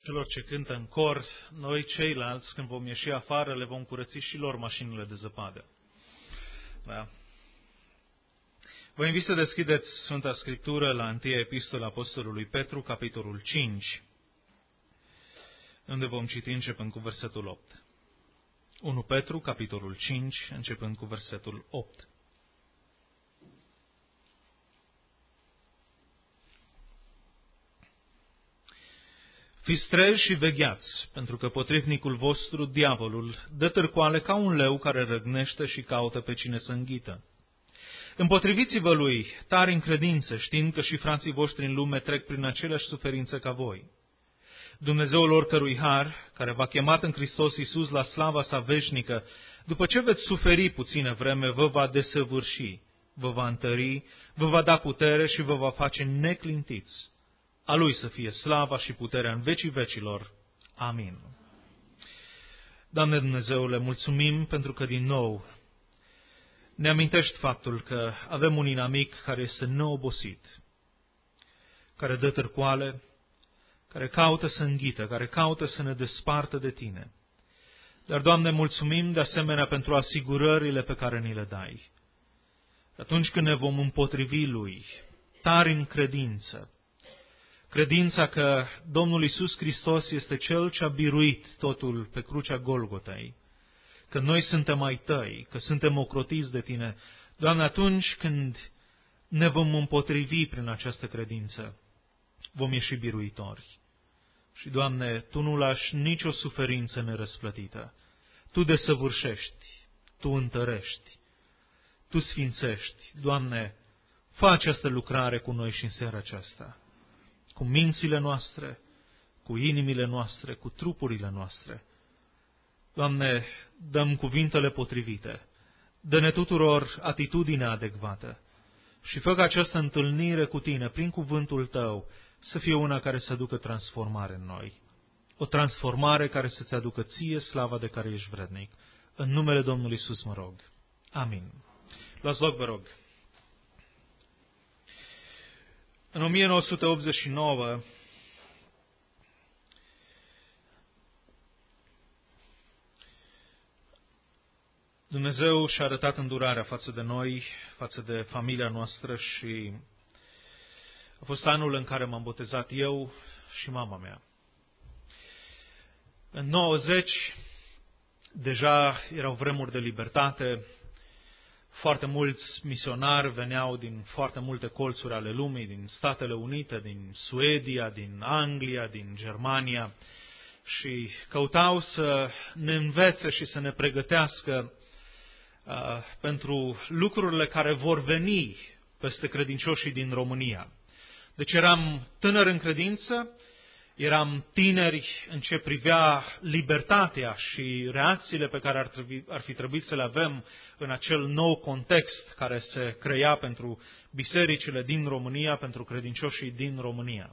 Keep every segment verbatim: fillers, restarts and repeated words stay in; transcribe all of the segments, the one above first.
celor ce cântă în cor, noi ceilalți, când vom ieși afară, le vom curăți și lor mașinile de zăpadă. Da? Vă invit să deschideți Sfânta Scriptură la întâia Epistola Apostolului Petru, capitolul cinci, unde vom citi începând cu versetul opt. unu Petru, capitolul cinci, începând cu versetul opt. Fiți treji și vegheați, pentru că potrivnicul vostru, diavolul, dă târcoale ca un leu care răgnește și caută pe cine să înghită. Împotriviți-vă lui, tari în credință, știind că și frații voștri în lume trec prin aceleași suferințe ca voi. Dumnezeul oricărui har, care v-a chemat în Hristos Iisus la slava sa veșnică, după ce veți suferi puțină vreme, vă va desăvârși, vă va întări, vă va da putere și vă va face neclintiți. A Lui să fie slava și puterea în vecii vecilor. Amin. Doamne Dumnezeule, mulțumim pentru că din nou ne amintești faptul că avem un inamic care este neobosit, care dă târcoale, care caută să înghită, care caută să ne despartă de Tine. Dar, Doamne, mulțumim de asemenea pentru asigurările pe care ni le dai. Atunci când ne vom împotrivi Lui, tari în credință, credința că Domnul Iisus Hristos este Cel ce a biruit totul pe crucea Golgotei, că noi suntem ai Tăi, că suntem ocrotiți de Tine, Doamne, atunci când ne vom împotrivi prin această credință, vom ieși biruitori. Și, Doamne, Tu nu lași nicio suferință nerăsplătită. Tu desăvârșești, Tu întărești, Tu sfințești. Doamne, fă această lucrare cu noi și în seara aceasta, cu mințile noastre, cu inimile noastre, cu trupurile noastre. Doamne, dăm cuvintele potrivite, dă-ne tuturor atitudinea adecvată și fă ca această întâlnire cu Tine, prin cuvântul Tău, să fie una care să aducă transformare în noi. O transformare care să-ți aducă Ție slava de care ești vrednic. În numele Domnului Iisus mă rog. Amin. Luați loc, vă rog. În o mie nouă sute optzeci și nouă, Dumnezeu și-a arătat îndurarea față de noi, față de familia noastră și a fost anul în care m-am botezat eu și mama mea. În nouăzeci, deja erau vremuri de libertate, foarte mulți misionari veneau din foarte multe colțuri ale lumii, din Statele Unite, din Suedia, din Anglia, din Germania și căutau să ne învețe și să ne pregătească uh, pentru lucrurile care vor veni peste credincioșii din România. Deci eram tânări în credință, eram tineri în ce privea libertatea și reacțiile pe care ar, trebui, ar fi trebuit să le avem în acel nou context care se crea pentru bisericile din România, pentru credincioșii din România.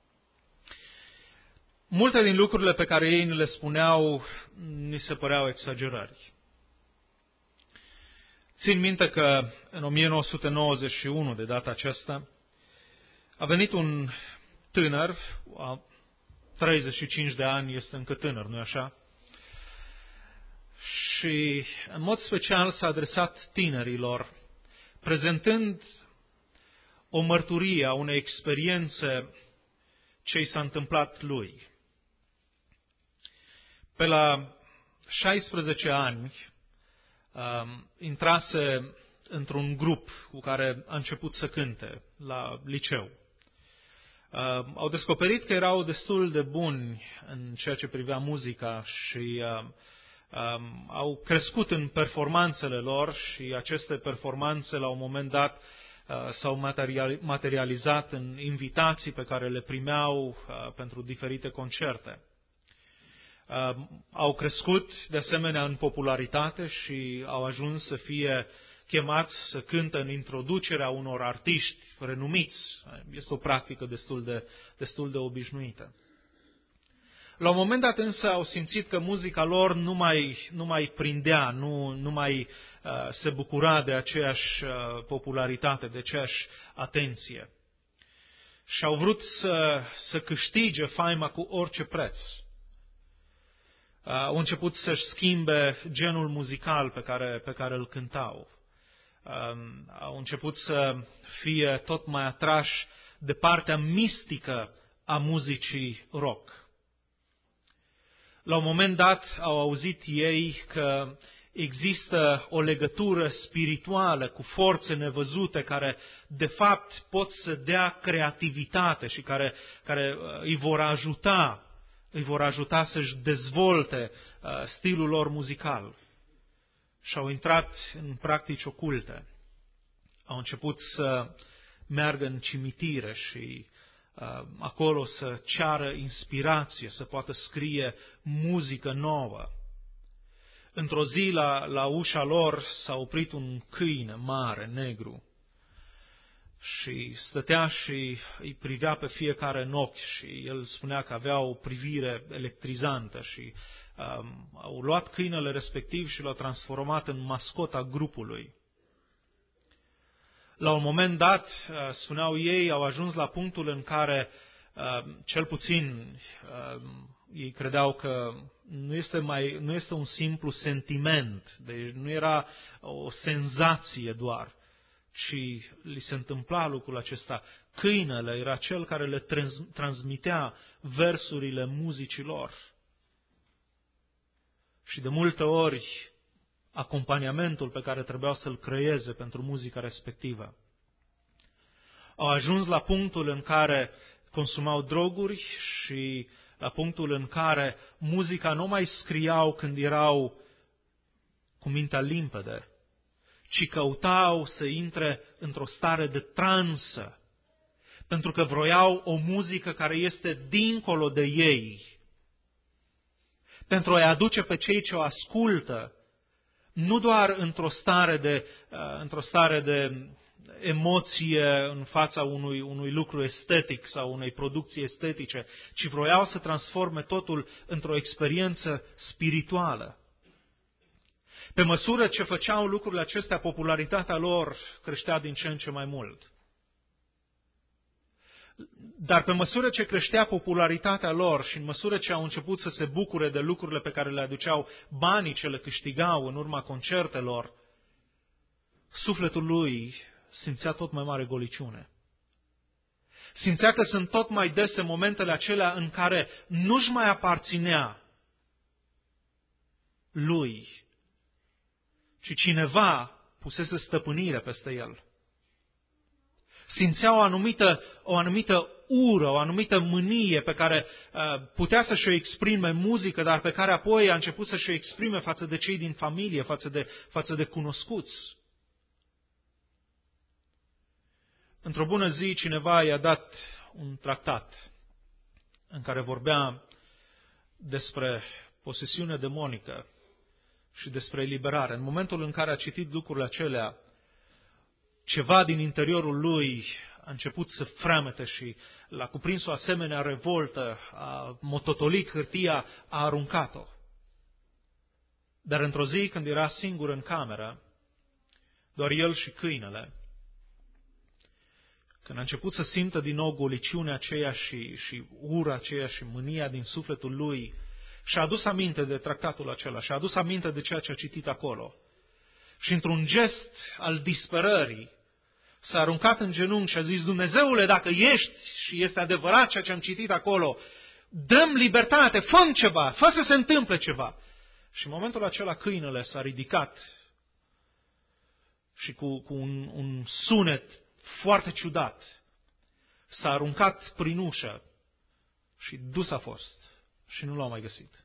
Multe din lucrurile pe care ei ni le spuneau, ni se păreau exagerări. Țin minte că în o mie nouă sute nouăzeci și unu, de data aceasta, a venit un tânăr, a treizeci și cinci de ani, este încă tânăr, nu-i așa? Și în mod special s-a adresat tinerilor, prezentând o mărturie a unei experiențe ce i s-a întâmplat lui. Pe la șaisprezece ani, intrase într-un grup cu care a început să cânte la liceu. Uh, au descoperit că erau destul de buni în ceea ce privea muzica și uh, uh, au crescut în performanțele lor și aceste performanțe la un moment dat uh, s-au materializat în invitații pe care le primeau uh, pentru diferite concerte. Uh, au crescut de asemenea în popularitate și au ajuns să fie chemați să cântă în introducerea unor artiști renumiți. Este o practică destul de, destul de obișnuită. La un moment dat însă au simțit că muzica lor nu mai, nu mai prindea, nu, nu mai uh, se bucura de aceeași uh, popularitate, de aceeași atenție. și au vrut să, să câștige faima cu orice preț. Au început să-și schimbe genul muzical pe care, pe care îl cântau. Au început să fie tot mai atrași de partea mistică a muzicii rock. La un moment dat au auzit ei că există o legătură spirituală cu forțe nevăzute care de fapt pot să dea creativitate și care, care îi vor ajuta, îi vor ajuta să-și dezvolte stilul lor muzical. Și au intrat în practici oculte. Au început să meargă în cimitire și uh, acolo să ceară inspirație, să poată scrie muzică nouă. Într-o zi la, la ușa lor s-a oprit un câine mare, negru, și stătea și îi privea pe fiecare în ochi și el spunea că avea o privire electrizantă și um, au luat câinele respectiv și l-au transformat în mascota grupului. La un moment dat, spuneau ei, au ajuns la punctul în care, cel puțin, ei credeau că nu este, mai, nu este un simplu sentiment, deci nu era o senzație doar, ci li se întâmpla lucrul acesta. Câinele era cel care le trans, transmitea versurile muzicilor. Și de multe ori, acompaniamentul pe care trebuiau să-l creeze pentru muzica respectivă. Au ajuns la punctul în care consumau droguri și la punctul în care muzica nu mai scriau când erau cu mintea limpede, ci căutau să intre într-o stare de transă, pentru că vroiau o muzică care este dincolo de ei, pentru a-i aduce pe cei ce o ascultă nu doar într-o stare de, într-o stare de emoție în fața unui, unui lucru estetic sau unei producții estetice, ci vroiau să transforme totul într-o experiență spirituală. Pe măsură ce făceau lucrurile acestea, popularitatea lor creștea din ce în ce mai mult. Dar pe măsură ce creștea popularitatea lor și în măsură ce au început să se bucure de lucrurile pe care le aduceau, banii ce le câștigau în urma concertelor, sufletul lui simțea tot mai mare goliciune. Simțea că sunt tot mai dese momentele acelea în care nu-și mai aparținea lui, ci cineva pusese stăpânire peste el. Simțea o anumită, o anumită ură, o anumită mânie pe care uh, putea să-și o exprime în muzică, dar pe care apoi a început să-și o exprime față de cei din familie, față de, față de cunoscuți. Într-o bună zi, cineva i-a dat un tractat în care vorbea despre posesiune demonică și despre eliberare. În momentul în care a citit lucrurile acelea, ceva din interiorul lui a început să freamete și l-a cuprins o asemenea revoltă, a mototolit hârtia, a aruncat-o. Dar într-o zi, când era singur în cameră, doar el și câinele, când a început să simtă din nou goliciunea aceea și, și ura aceea și mânia din sufletul lui, și-a adus aminte de tractatul acela, și-a adus aminte de ceea ce a citit acolo. Și într-un gest al disperării, s-a aruncat în genunchi și a zis: Dumnezeule, dacă ești și este adevărat ceea ce am citit acolo, dă-mi libertate, fă-mi ceva, fă să se întâmple ceva. Și în momentul acela câinele s-a ridicat și cu, cu un, un sunet foarte ciudat s-a aruncat prin ușă și dus a fost și nu l-au mai găsit.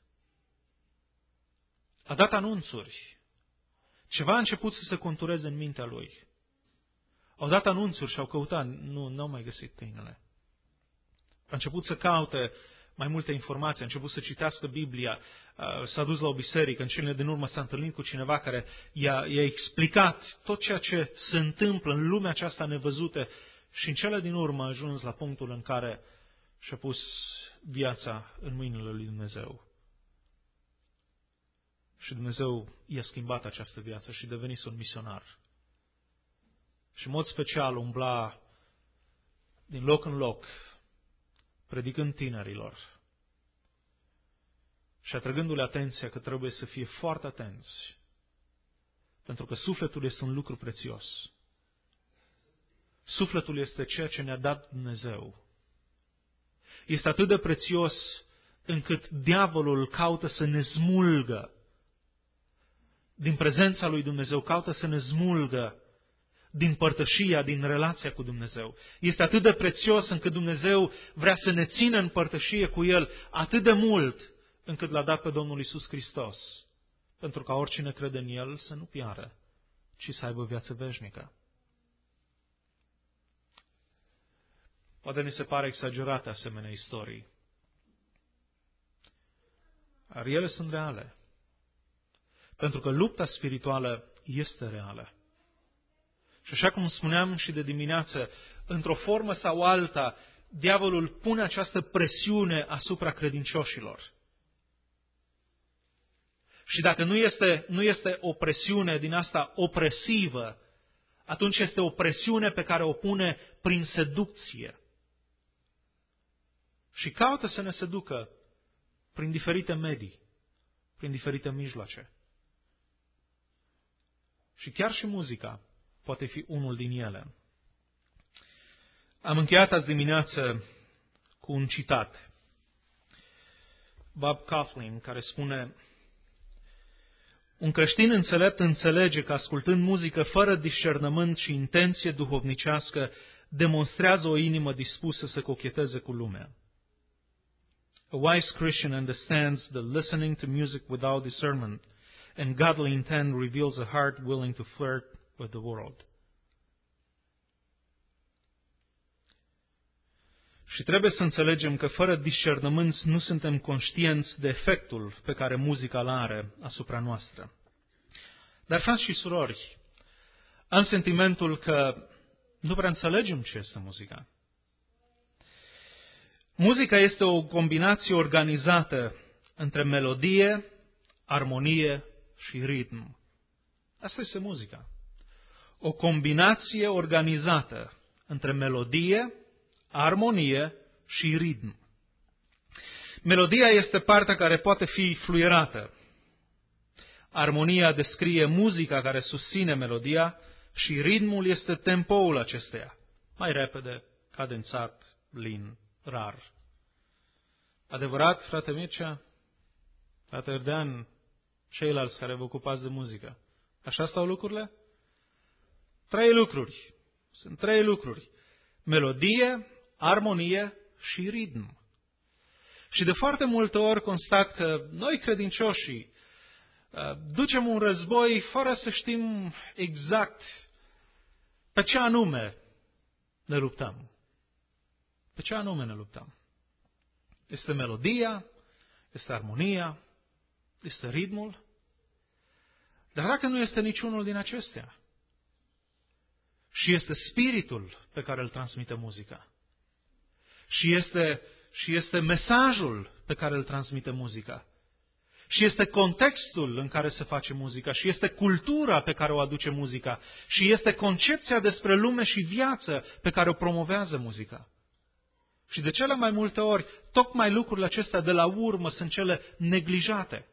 A dat anunțuri. Ceva a început să se contureze în mintea lui. Au dat anunțuri și au căutat, nu, nu au mai găsit câinele. A început să caute mai multe informații, a început să citească Biblia, s-a dus la o biserică, în cele din urmă s-a întâlnit cu cineva care i-a, i-a explicat tot ceea ce se întâmplă în lumea aceasta nevăzută și în cele din urmă a ajuns la punctul în care și-a pus viața în mâinile lui Dumnezeu. Și Dumnezeu i-a schimbat această viață și devenise un misionar. Și în mod special umbla din loc în loc, predicând tinerilor și atrăgându-le atenția că trebuie să fie foarte atenți, pentru că sufletul este un lucru prețios. Sufletul este ceea ce ne-a dat Dumnezeu. Este atât de prețios încât diavolul caută să ne smulgă din prezența lui Dumnezeu, caută să ne smulgă din părtășia, din relația cu Dumnezeu. Este atât de prețios încât Dumnezeu vrea să ne țină în părtășie cu El atât de mult încât l-a dat pe Domnul Iisus Hristos, pentru ca oricine crede în El să nu piară, ci să aibă viață veșnică. Poate ni se pare exagerate asemenea istorii, dar ele sunt reale. Pentru că lupta spirituală este reală. Și așa cum spuneam și de dimineață, într-o formă sau alta, diavolul pune această presiune asupra credincioșilor. Și dacă nu este, nu este o presiune din asta opresivă, atunci este o presiune pe care o pune prin seducție. Și caută să ne seducă prin diferite medii, prin diferite mijloace. Și chiar și muzica poate fi unul din ele. Am încheiat azi dimineață cu un citat. Bob Kauflin, care spune: un creștin înțelept înțelege că ascultând muzică fără discernământ și intenție duhovnicească demonstrează o inimă dispusă să cocheteze cu lumea. A wise Christian understands that listening to music without discernment and godly intent reveals a heart willing to flirt with the world. Și trebuie să înțelegem că fără discernământ nu suntem conștienți de efectul pe care muzica îl are asupra noastră. Dar, frați și surori, am sentimentul că nu prea înțelegem ce este muzica. Muzica este o combinație organizată între melodie, armonie și ritm. Asta este muzica. O combinație organizată între melodie, armonie și ritm. Melodia este partea care poate fi fluierată. Armonia descrie muzica care susține melodia și ritmul este tempoul acesteia. Mai repede, cadențat, lin, rar. Adevărat, frate Mircea, frate Erdean, ceilalți care vă ocupați de muzică? Așa stau lucrurile? Trei lucruri. Sunt trei lucruri. Melodie, armonie și ritm. Și de foarte multe ori constat că noi credincioșii ducem un război fără să știm exact pe ce anume ne luptăm. Pe ce anume ne luptăm? Este melodia, este armonia, este ritmul. Dar dacă nu este niciunul din acestea, și este spiritul pe care îl transmite muzica, și este, și este mesajul pe care îl transmite muzica, și este contextul în care se face muzica, și este cultura pe care o aduce muzica, și este concepția despre lume și viață pe care o promovează muzica. Și de cele mai multe ori, tocmai lucrurile acestea de la urmă sunt cele neglijate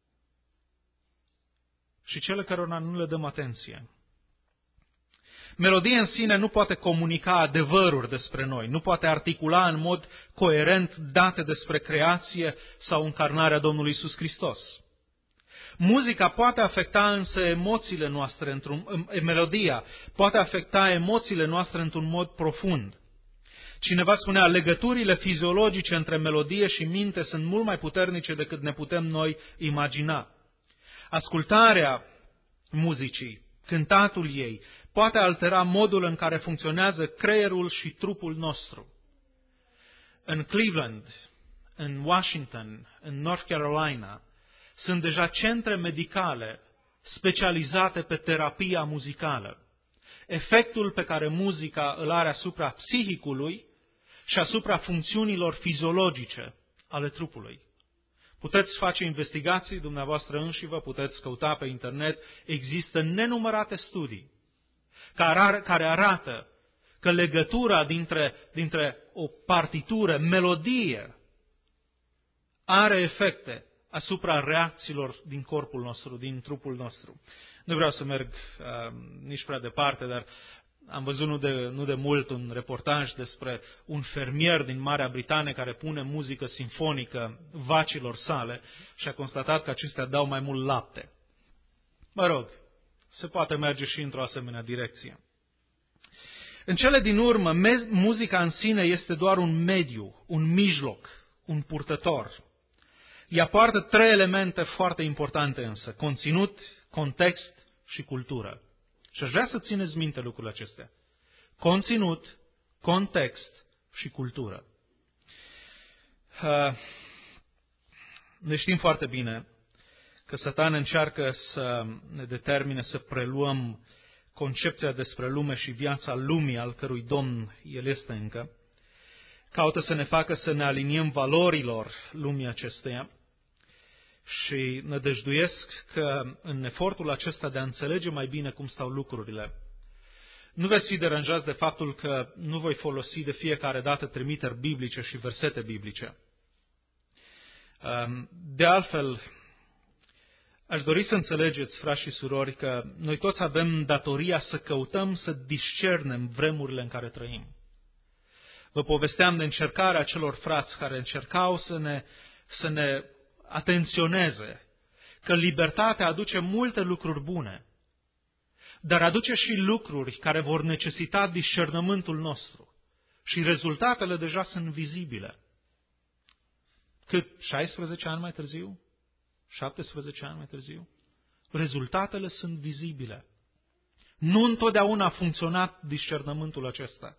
și cele cărora nu le dăm atenție. Melodia în sine nu poate comunica adevăruri despre noi, nu poate articula în mod coerent date despre creație sau încarnarea Domnului Iisus Hristos. Muzica poate afecta însă emoțiile noastre, într-un, melodia poate afecta emoțiile noastre într-un mod profund. Cineva spunea, legăturile fiziologice între melodie și minte sunt mult mai puternice decât ne putem noi imagina. Ascultarea muzicii, cântatul ei, poate altera modul în care funcționează creierul și trupul nostru. În Cleveland, în Washington, în North Carolina, sunt deja centre medicale specializate pe terapia muzicală. Efectul pe care muzica îl are asupra psihicului și asupra funcțiunilor fiziologice ale trupului. Puteți face investigații dumneavoastră înșivă, puteți căuta pe internet, există nenumărate studii care arată că legătura dintre, dintre o partitură, melodie, are efecte asupra reacțiilor din corpul nostru, din trupul nostru. Nu vreau să merg uh, nici prea departe, dar am văzut nu de, nu de mult un reportaj despre un fermier din Marea Britanie care pune muzică simfonică vacilor sale și a constatat că acestea dau mai mult lapte. Mă rog, se poate merge și într-o asemenea direcție. În cele din urmă, muzica în sine este doar un mediu, un mijloc, un purtător. Ea poartă trei elemente foarte importante însă: conținut, context și cultură. Și aș vrea să țineți minte lucrurile acestea. Conținut, context și cultură. Ne știm foarte bine că Satan încearcă să ne determine să preluăm concepția despre lume și viața lumii, al cărui domn el este încă. Caută să ne facă să ne aliniem valorilor lumii acesteia și nădăjduiesc că în efortul acesta de a înțelege mai bine cum stau lucrurile, nu veți fi deranjați de faptul că nu voi folosi de fiecare dată trimiteri biblice și versete biblice. De altfel, aș dori să înțelegeți, frați și surori, că noi toți avem datoria să căutăm să discernem vremurile în care trăim. Vă povesteam de încercarea celor frați care încercau să ne, să ne atenționeze că libertatea aduce multe lucruri bune, dar aduce și lucruri care vor necesita discernământul nostru. Și rezultatele deja sunt vizibile. Cât? șaisprezece ani mai târziu? șaptesprezece ani mai târziu? Rezultatele sunt vizibile. Nu întotdeauna a funcționat discernământul acesta.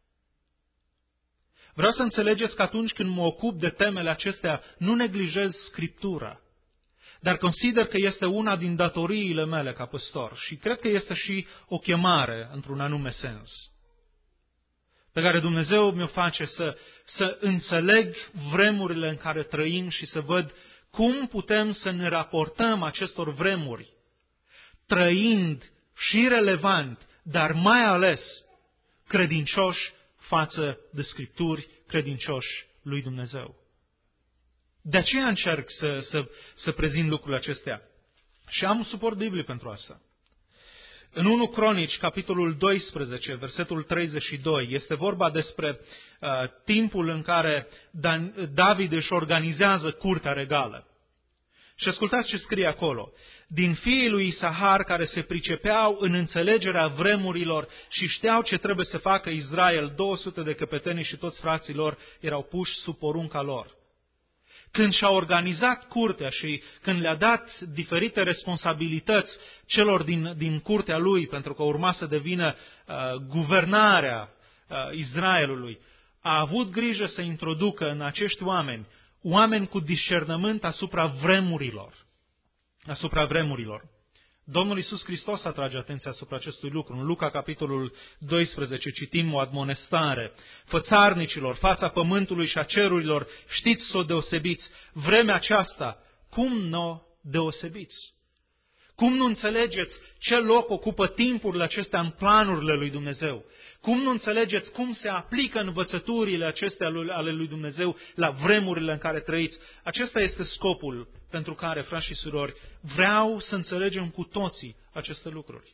Vreau să înțelegeți că atunci când mă ocup de temele acestea, nu neglijez Scriptura, dar consider că este una din datoriile mele ca păstor și cred că este și o chemare într-un anume sens, pe care Dumnezeu mi-o face să, să înțeleg vremurile în care trăim și să văd cum putem să ne raportăm acestor vremuri, trăind și relevant, dar mai ales credincioși față de Scripturi, credincioși lui Dumnezeu. De aceea încerc să, să, să prezint lucrurile acestea. Și am un suport biblic pentru asta. În întâi Cronici, capitolul doisprezece, versetul treizeci și doi, este vorba despre uh, timpul în care Dan, David își organizează curtea regală. Și ascultați ce scrie acolo. Din fiii lui Isahar care se pricepeau în înțelegerea vremurilor și știau ce trebuie să facă Israel, două sute de căpetenii și toți frații lor erau puși sub porunca lor. Când și-a organizat curtea și când le-a dat diferite responsabilități celor din, din curtea lui, pentru că urma să devină uh, guvernarea uh, Israelului, a avut grijă să introducă în acești oameni, oameni cu discernământ asupra vremurilor. Asupra vremurilor. Domnul Iisus Hristos atrage atenția asupra acestui lucru. În Luca, capitolul doisprezece, citim o admonestare. Fățarnicilor, fața pământului și a cerurilor, știți să o deosebiți. Vremea aceasta, cum nu o deosebiți? Cum nu înțelegeți ce loc ocupă timpurile acestea în planurile lui Dumnezeu? Cum nu înțelegeți cum se aplică învățăturile acestea ale lui Dumnezeu la vremurile în care trăiți? Acesta este scopul pentru care, frați și surori, vreau să înțelegem cu toții aceste lucruri.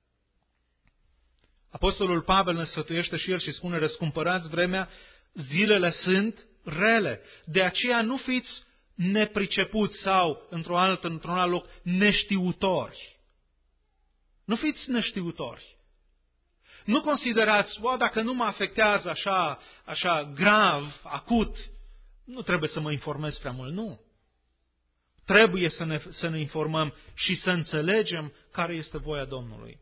Apostolul Pavel ne sfătuiește și el și spune: răscumpărați vremea, zilele sunt rele. De aceea nu fiți nepricepuți sau, într-o altă, într-un alt loc, neștiutori. Nu fiți neștiutori. Nu considerați, bă, dacă nu mă afectează așa, așa grav, acut, nu trebuie să mă informez prea mult. Nu. Trebuie să ne, să ne informăm și să înțelegem care este voia Domnului.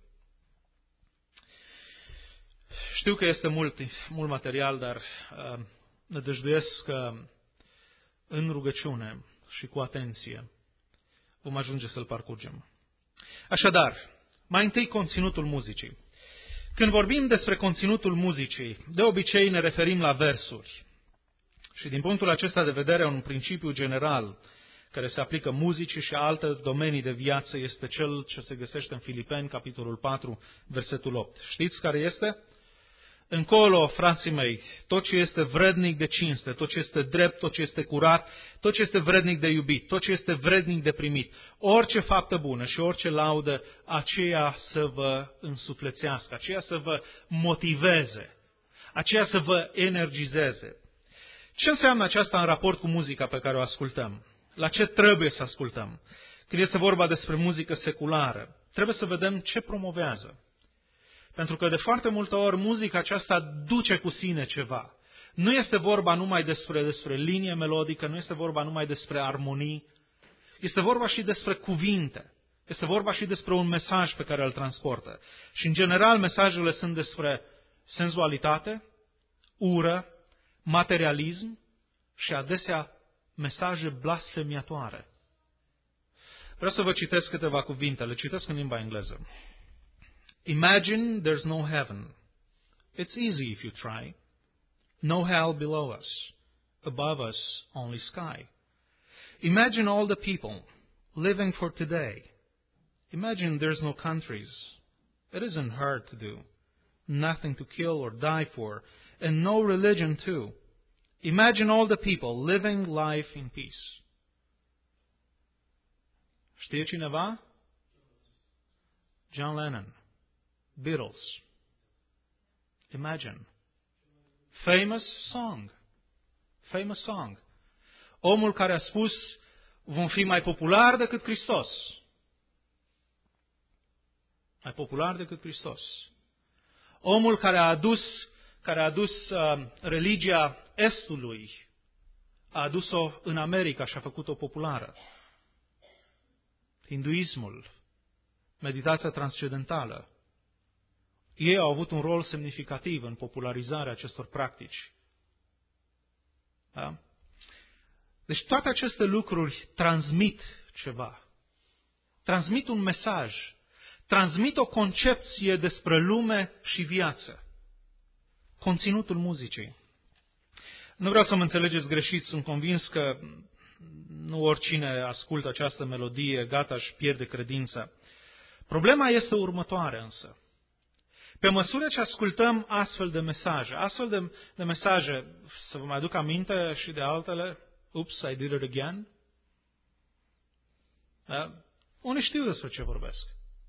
Știu că este mult, mult material, dar uh, nădăjduiesc că în rugăciune și cu atenție vom ajunge să-l parcurgem. Așadar, mai întâi conținutul muzicii. Când vorbim despre conținutul muzicii, de obicei ne referim la versuri. Și din punctul acesta de vedere, un principiu general care se aplică muzicii și alte domenii de viață este cel ce se găsește în Filipeni, capitolul patru, versetul opt. Știți care este? Încolo, frații mei, tot ce este vrednic de cinste, tot ce este drept, tot ce este curat, tot ce este vrednic de iubit, tot ce este vrednic de primit, orice faptă bună și orice laudă, aceea să vă însuflețească, aceea să vă motiveze, aceea să vă energizeze. Ce înseamnă aceasta în raport cu muzica pe care o ascultăm? La ce trebuie să ascultăm? Când este vorba despre muzică seculară, trebuie să vedem ce promovează. Pentru că de foarte multe ori muzica aceasta duce cu sine ceva. Nu este vorba numai despre, despre linie melodică, nu este vorba numai despre armonii, este vorba și despre cuvinte, este vorba și despre un mesaj pe care îl transportă. Și în general mesajele sunt despre senzualitate, ură, materialism și adesea mesaje blasfemiatoare. Vreau să vă citesc câteva cuvinte, le citesc în limba engleză. Imagine there's no heaven. It's easy if you try. No hell below us. Above us, only sky. Imagine all the people living for today. Imagine there's no countries. It isn't hard to do. Nothing to kill or die for, and no religion too. Imagine all the people living life in peace. Știe cineva? John Lennon. Beatles. Imagine. Famous song. Famous song. Omul care a spus, vom fi mai populari decât Hristos. Mai popular decât Hristos. Omul care a adus, care a adus uh, religia Estului, a adus-o în America și a făcut-o populară. Hinduismul, meditația transcendentală. Ei au avut un rol semnificativ în popularizarea acestor practici. Da? Deci toate aceste lucruri transmit ceva. Transmit un mesaj. Transmit o concepție despre lume și viață. Conținutul muzicii. Nu vreau să mă înțelegeți greșit, sunt convins că nu oricine ascultă această melodie, gata, își pierde credința. Problema este următoarea însă. Pe măsură ce ascultăm astfel de mesaje, astfel de, de mesaje, să vă mai aduc aminte și de altele, oops, I did it again. Da? Unii știu despre ce vorbesc.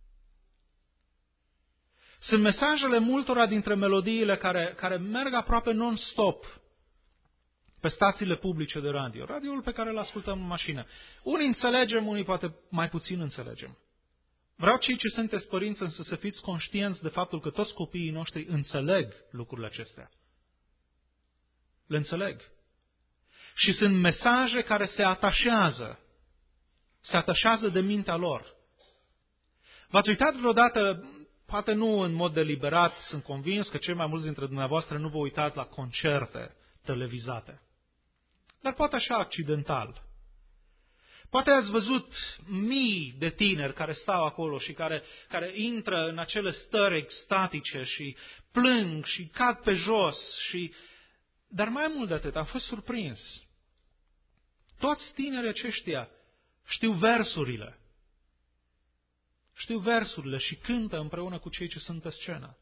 Sunt mesajele multora dintre melodiile care, care merg aproape non-stop pe stațiile publice de radio. Radioul pe care îl ascultăm în mașină. Unii înțelegem, unii poate mai puțin înțelegem. Vreau cei ce sunteți părinți însă să fiți conștienți de faptul că toți copiii noștri înțeleg lucrurile acestea. Le înțeleg. Și sunt mesaje care se atașează. Se atașează de mintea lor. V-ați uitat vreodată, poate nu în mod deliberat, sunt convins că cei mai mulți dintre dumneavoastră nu vă uitați la concerte televizate. Dar poate așa accidental. Poate ați văzut mii de tineri care stau acolo și care, care intră în acele stări extatice și plâng și cad pe jos. Și... Dar mai mult de atât, am fost surprins. Toți tinerii aceștia știu versurile. Știu versurile și cântă împreună cu cei ce sunt pe scenă.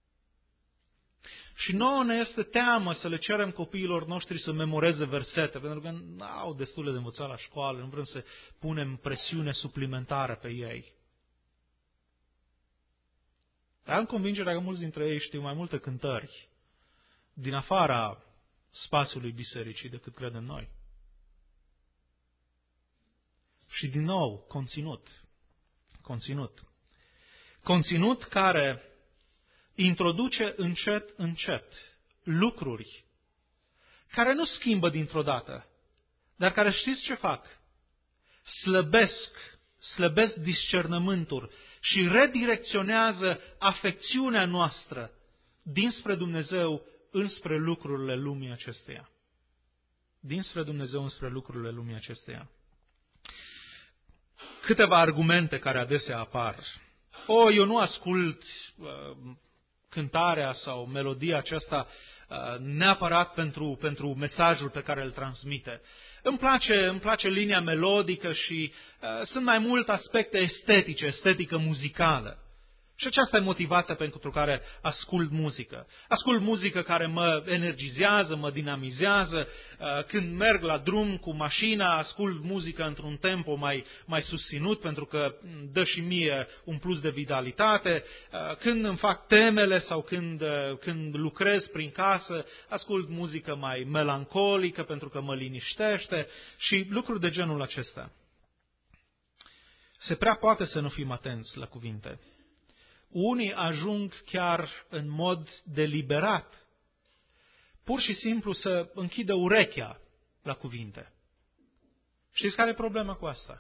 Și nouă ne este teamă să le cerem copiilor noștri să memoreze versete, pentru că nu au destule de învățat la școală, nu vrem să punem presiune suplimentară pe ei. Dar am convingerea că mulți dintre ei știu mai multe cântări din afara spațiului bisericii decât credem noi. Și din nou, conținut. Conținut. Conținut care introduce încet, încet lucruri care nu schimbă dintr-o dată, dar care știți ce fac? Slăbesc, slăbesc discernământul și redirecționează afecțiunea noastră dinspre Dumnezeu înspre lucrurile lumii acesteia. Dinspre Dumnezeu înspre lucrurile lumii acesteia. Câteva argumente care adesea apar. O, eu nu ascult uh, cântarea sau melodia aceasta uh, neapărat pentru, pentru mesajul pe care îl transmite. Îmi place, îmi place linia melodică și uh, sunt mai mult aspecte estetice, estetică muzicală. Și aceasta e motivația pentru care ascult muzică. Ascult muzică care mă energizează, mă dinamizează. Când merg la drum cu mașina, ascult muzică într-un tempo mai, mai susținut, pentru că dă și mie un plus de vitalitate. Când îmi fac temele sau când, când lucrez prin casă, ascult muzică mai melancolică, pentru că mă liniștește și lucruri de genul acesta. Se prea poate să nu fim atenți la cuvinte. Unii ajung chiar în mod deliberat, pur și simplu să închidă urechea la cuvinte. Știți care e problema cu asta?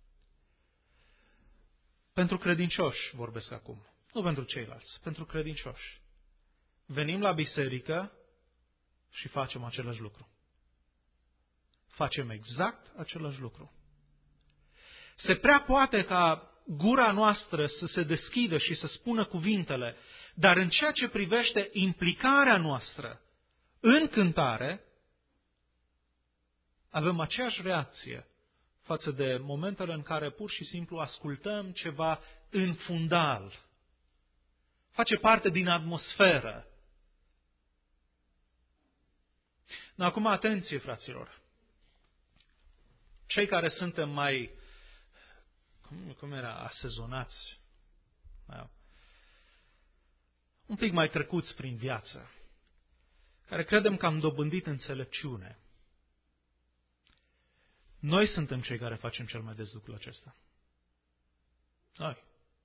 Pentru credincioși vorbesc acum, nu pentru ceilalți, pentru credincioși. Venim la biserică și facem același lucru. Facem exact același lucru. Se prea poate ca gura noastră să se deschidă și să spună cuvintele, dar în ceea ce privește implicarea noastră în cântare, avem aceeași reacție față de momentele în care pur și simplu ascultăm ceva în fundal. Face parte din atmosferă. Acum, atenție, fraților! Cei care suntem mai Cum, cum era? Asezonați. Un pic mai trecuți prin viață. Care credem că am dobândit înțelepciune. Noi suntem cei care facem cel mai des lucrul acesta. Noi.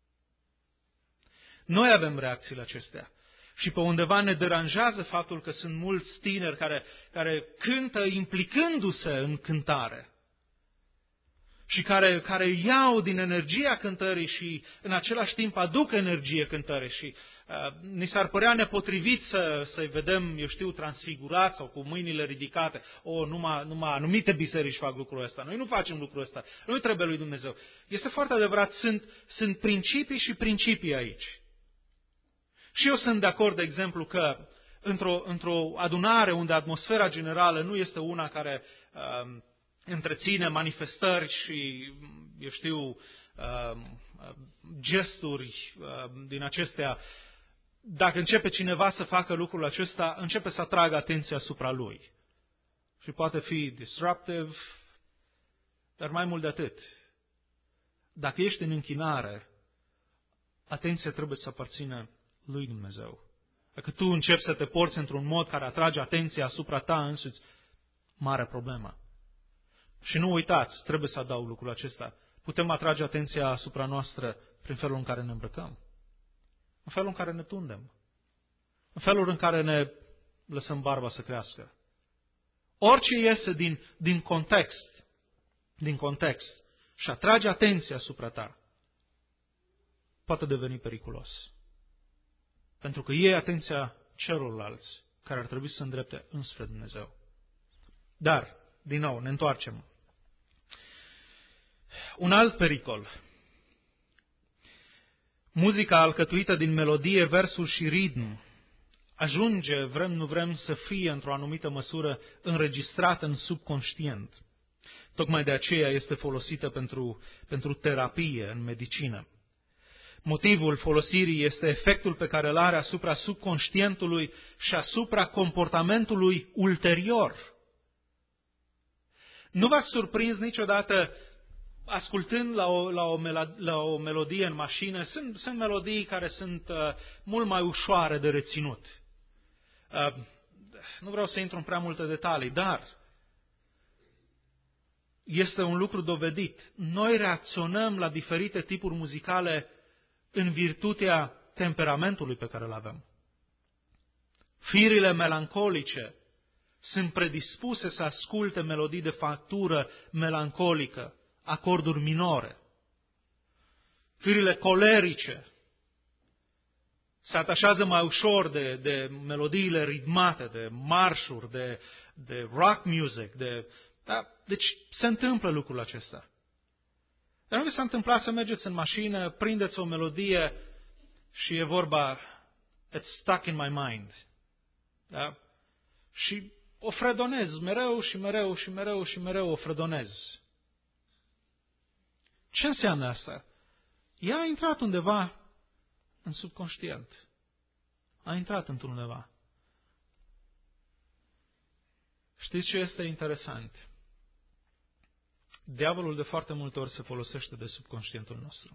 Noi avem reacțiile acestea. Și pe undeva ne deranjează faptul că sunt mulți tineri care, care cântă implicându-se în cântare. Și care, care iau din energia cântării și în același timp aduc energie cântării. Și uh, ni s-ar părea nepotrivit să, să-i vedem, eu știu, transfigurați sau cu mâinile ridicate. O, numai, numai anumite biserici fac lucrul ăsta. Noi nu facem lucrul ăsta. Nu trebuie lui Dumnezeu. Este foarte adevărat, sunt, sunt principii și principii aici. Și eu sunt de acord, de exemplu, că într-o, într-o adunare unde atmosfera generală nu este una care Uh, întreține manifestări și, eu știu, gesturi din acestea, dacă începe cineva să facă lucrul acesta, începe să atragă atenția asupra lui. Și poate fi disruptive, dar mai mult de atât. Dacă ești în închinare, atenția trebuie să aparțină lui Dumnezeu. Dacă tu începi să te porți într-un mod care atrage atenția asupra ta însuți, mare problemă. Și nu uitați, trebuie să adaug lucrul acesta. Putem atrage atenția asupra noastră prin felul în care ne îmbrăcăm, în felul în care ne tundem, în felul în care ne lăsăm barba să crească. Orice iese din, din context, din context și atrage atenția asupra ta, poate deveni periculos. Pentru că iei atenția celorlalți care ar trebui să se îndrepte înspre Dumnezeu. Dar, din nou, ne întoarcem. Un alt pericol. Muzica alcătuită din melodie, versuri și ritm ajunge, vrem nu vrem, să fie într-o anumită măsură înregistrată în subconștient. Tocmai de aceea este folosită pentru, pentru terapie în medicină. Motivul folosirii este efectul pe care îl are asupra subconștientului și asupra comportamentului ulterior. Nu v-ați surprins niciodată ascultând la o, la o, la o melodie în mașină? Sunt, sunt melodii care sunt uh, mult mai ușoare de reținut. Uh, nu vreau să intru în prea multe detalii, dar este un lucru dovedit. Noi reacționăm la diferite tipuri muzicale în virtutea temperamentului pe care îl avem. Firile melancolice sunt predispuse să asculte melodii de factură melancolică, acorduri minore. Firile colerice se atașează mai ușor de, de melodiile ritmate, de marșuri, de, de rock music. De, da? Deci se întâmplă lucrul acesta. Dar nu vi s-a întâmplat să mergeți în mașină, prindeți o melodie și e vorba, it's stuck in my mind. Da? Și o fredonez mereu și mereu și mereu și mereu o fredonez. Ce înseamnă asta? Ea a intrat undeva în subconștient. A intrat într-undeva. Știți ce este interesant? Diavolul de foarte multe ori se folosește de subconștientul nostru.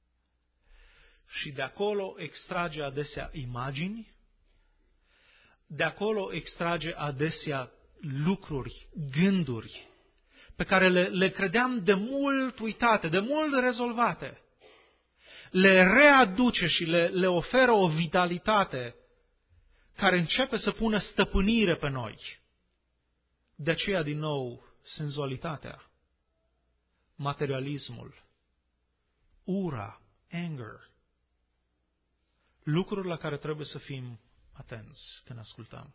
Și de acolo extrage adesea imagini, de acolo extrage adesea lucruri, gânduri, pe care le, le credeam de mult uitate, de mult rezolvate. Le readuce și le, le oferă o vitalitate care începe să pună stăpânire pe noi. De aceea, din nou, senzualitatea, materialismul, ura, anger, lucruri la care trebuie să fim atenți când ascultăm.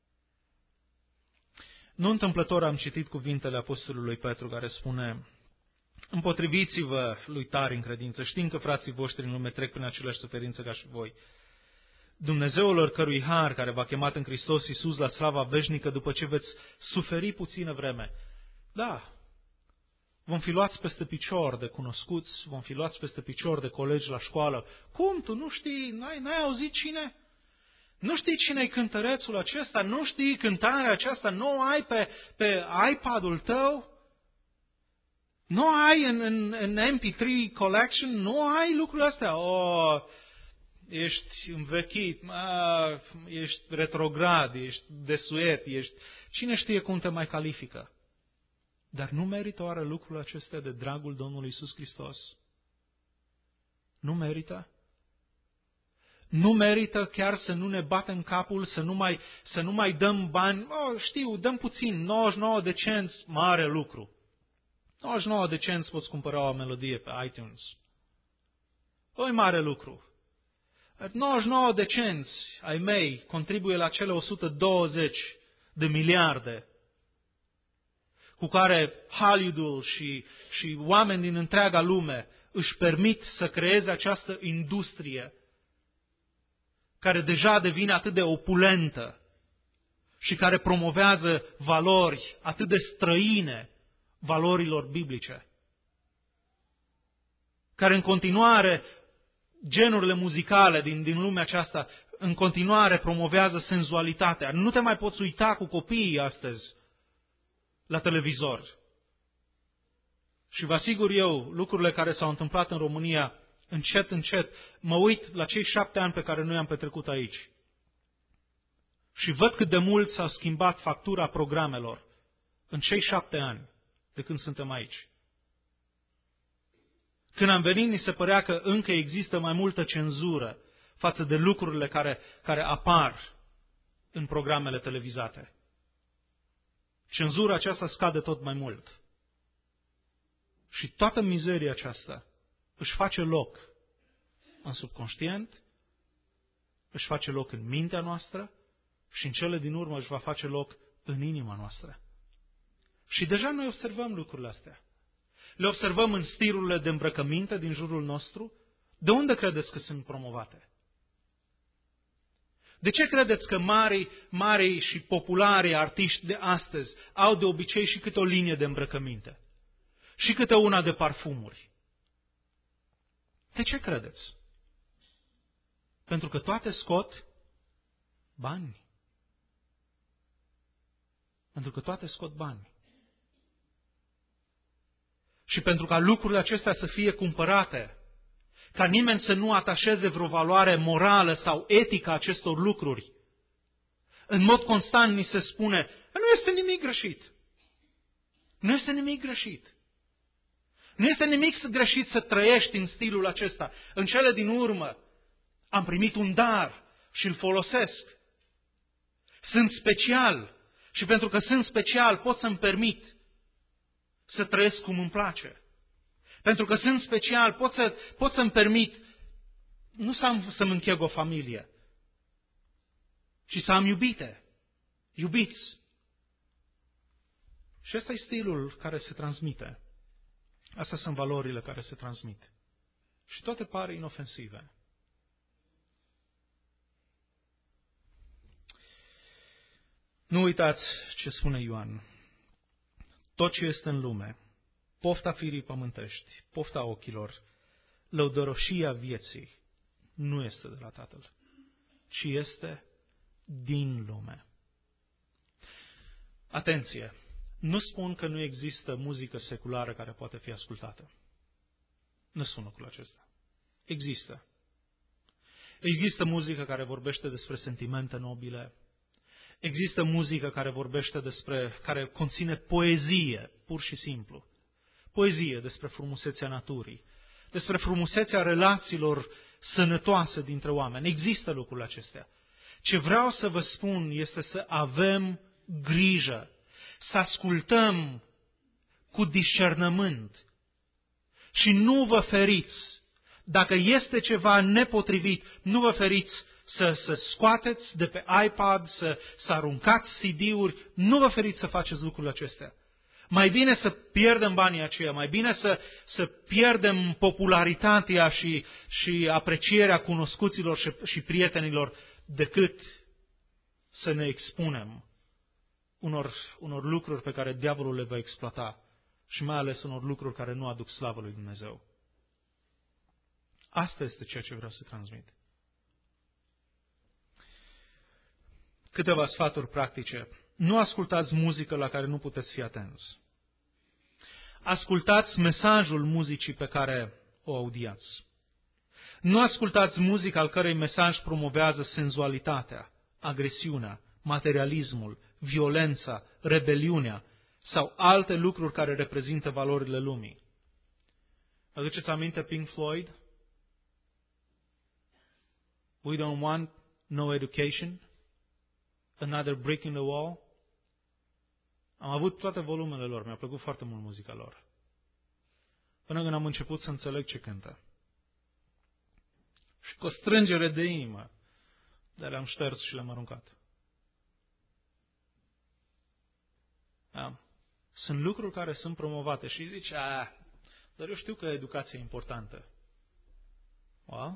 Nu întâmplător am citit cuvintele Apostolului Petru care spune: împotriviți-vă lui tari în credință, știind că frații voștri în lume trec prin aceleași suferințe ca și voi. Dumnezeul oricărui har, care v-a chemat în Hristos Iisus la slava veșnică după ce veți suferi puțină vreme. Da, vom fi luați peste picior de cunoscuți, vom fi luați peste picior de colegi la școală. Cum, tu nu știi, n-ai, n-ai auzit cine? Nu știi cine e cântărețul acesta? Nu știi cântarea aceasta? Nu o ai pe, pe iPad-ul tău? Nu o ai în, în, în M P trei collection? Nu ai lucrurile astea? Oh, ești învechit, a, ești retrograd, ești desuet, ești... Cine știe cum te mai califică? Dar nu merită oare lucrul acestea de dragul Domnului Iisus Hristos? Nu merită? Nu merită chiar să nu ne batem capul, să nu mai, să nu mai dăm bani? Oh, știu, dăm puțin, nouăzeci și nouă de cenți, mare lucru. nouăzeci și nouă de cenți poți cumpăra o melodie pe iTunes. O mare lucru. nouăzeci și nouă de cenți ai mei contribuie la cele o sută douăzeci de miliarde cu care Hollywoodul și, și oameni din întreaga lume își permit să creeze această industrie care deja devine atât de opulentă și care promovează valori atât de străine valorilor biblice, care în continuare, genurile muzicale din, din lumea aceasta, în continuare promovează senzualitatea. Nu te mai poți uita cu copiii astăzi la televizor. Și vă asigur eu, lucrurile care s-au întâmplat în România, încet, încet, mă uit la cei șapte ani pe care noi am petrecut aici. Și văd cât de mult s-a schimbat factura programelor în cei șapte ani de când suntem aici. Când am venit, ni se părea că încă există mai multă cenzură față de lucrurile care, care apar în programele televizate. Cenzura aceasta scade tot mai mult. Și toată mizeria aceasta își face loc în subconștient, își face loc în mintea noastră și în cele din urmă își va face loc în inima noastră. Și deja noi observăm lucrurile astea. Le observăm în stilurile de îmbrăcăminte din jurul nostru. De unde credeți că sunt promovate? De ce credeți că mari, mari și populari artiști de astăzi au de obicei și câte o linie de îmbrăcăminte? Și câte una de parfumuri? De ce credeți? Pentru că toate scot bani. Pentru că toate scot bani. Și pentru ca lucrurile acestea să fie cumpărate, ca nimeni să nu atașeze vreo valoare morală sau etică acestor lucruri, în mod constant ni se spune, nu este nimic greșit. Nu este nimic greșit. Nu este nimic greșit să trăiești în stilul acesta. În cele din urmă am primit un dar și îl folosesc. Sunt special și pentru că sunt special pot să-mi permit să trăiesc cum îmi place. Pentru că sunt special pot, să, pot să-mi permit nu să am, să-mi încheg o familie, ci să am iubite, iubiți. Și ăsta e stilul care se transmite. Astea sunt valorile care se transmit. Și toate pare inofensive. Nu uitați ce spune Ioan. Tot ce este în lume, pofta firii pământești, pofta ochilor, lăudăroșia vieții, nu este de la Tatăl, ci este din lume. Atenție! Nu spun că nu există muzică seculară care poate fi ascultată. Nu spun lucrul acesta. Există. Există muzică care vorbește despre sentimente nobile. Există muzică care vorbește despre, care conține poezie, pur și simplu. Poezie despre frumusețea naturii, despre frumusețea relațiilor sănătoase dintre oameni. Există lucrurile acestea. Ce vreau să vă spun este să avem grijă, să ascultăm cu discernământ și nu vă feriți. Dacă este ceva nepotrivit, nu vă feriți să, să scoateți de pe iPad, să, să aruncați C D-uri, nu vă feriți să faceți lucrurile acestea. Mai bine să pierdem banii aceia, mai bine să, să pierdem popularitatea și, și aprecierea cunoscuților și, și prietenilor, decât să ne expunem unor, unor lucruri pe care diavolul le va exploata și mai ales unor lucruri care nu aduc slavă lui Dumnezeu. Asta este ceea ce vreau să transmit. Câteva sfaturi practice. Nu ascultați muzică la care nu puteți fi atenți. Ascultați mesajul muzicii pe care o audiați. Nu ascultați muzică al cărei mesaj promovează senzualitatea, agresiunea, materialismul, violența, rebeliunea sau alte lucruri care reprezintă valorile lumii. Aduceți aminte Pink Floyd? We don't want no education. Another brick in the wall. Am avut toate volumele lor, mi-a plăcut foarte mult muzica lor. Până când am început să înțeleg ce cântă. Și cu o strângere de inimă, dar le-am șters și le-am aruncat. Da. Sunt lucruri care sunt promovate și zici, a, dar eu știu că educația e importantă. Wow.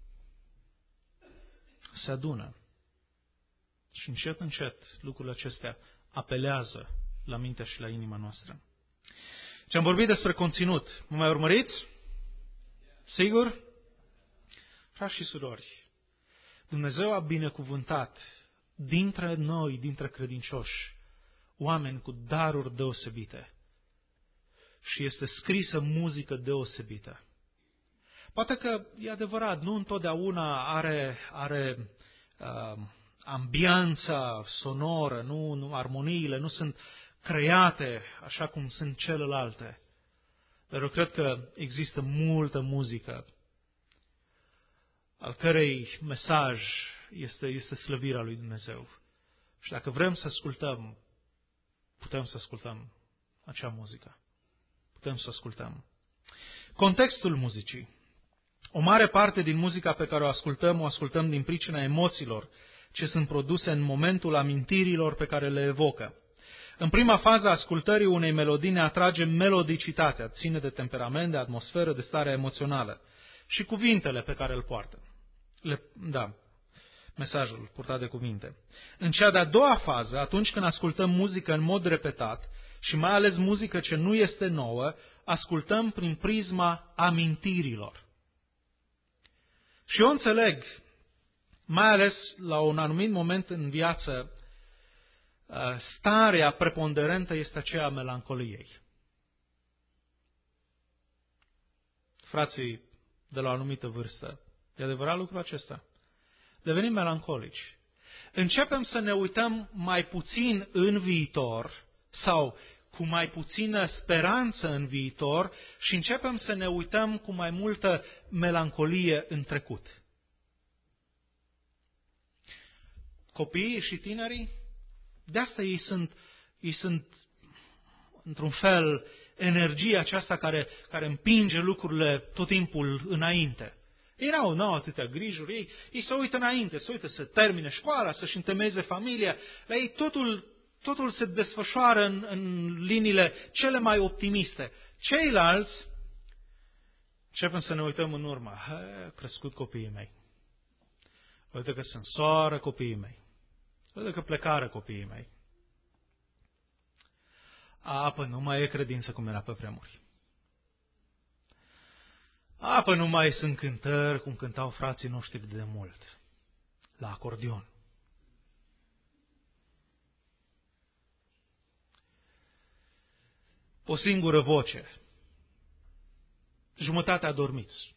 Se adună. Și încet, încet, lucrurile acestea apelează la mintea și la inima noastră. Și am vorbit despre conținut. Mă mai urmăriți? Sigur? Frați și surori, Dumnezeu a binecuvântat dintre noi, dintre credincioși, oameni cu daruri deosebite. Și este scrisă muzică deosebită. Poate că, e adevărat, nu întotdeauna are, are uh, ambianța sonoră, nu, nu, armoniile nu sunt create așa cum sunt celelalte. Dar eu cred că există multă muzică al cărei mesaj este, este slăvirea lui Dumnezeu. Și dacă vrem să ascultăm, putem să ascultăm acea muzică. Putem să ascultăm. Contextul muzicii. O mare parte din muzica pe care o ascultăm, o ascultăm din pricina emoțiilor ce sunt produse în momentul amintirilor pe care le evocă. În prima fază a ascultării unei melodii ne atrage melodicitatea, ține de temperament, de atmosferă, de stare emoțională și cuvintele pe care îl poartă. Le, da, mesajul purtat de cuvinte. În cea de-a doua fază, atunci când ascultăm muzică în mod repetat și mai ales muzică ce nu este nouă, ascultăm prin prisma amintirilor. Și eu înțeleg, mai ales la un anumit moment în viață, starea preponderentă este aceea a melancoliei. Frații de la o anumită vârstă, e adevărat lucrul acesta? Devenim melancolici. Începem să ne uităm mai puțin în viitor sau cu mai puțină speranță în viitor și începem să ne uităm cu mai multă melancolie în trecut. Copiii și tinerii, de asta ei sunt, ei sunt într-un fel, energia aceasta care, care împinge lucrurile tot timpul înainte. Ei n-au, n-au atâtea grijuri, ei, ei se uită înainte, se uită să termine școala, să-și întemeieze familia. La ei totul, totul se desfășoară în, în liniile cele mai optimiste. Ceilalți, începem să ne uităm în urmă. He, crescut copiii mei. Uite că sunt soară copiii mei. Uite că plecară copiii mei. A, păi nu mai e credință cum era pe vremuri. A, păi nu mai sunt cântări cum cântau frații noștri de mult, la acordeon. O singură voce. Jumătatea dormiți.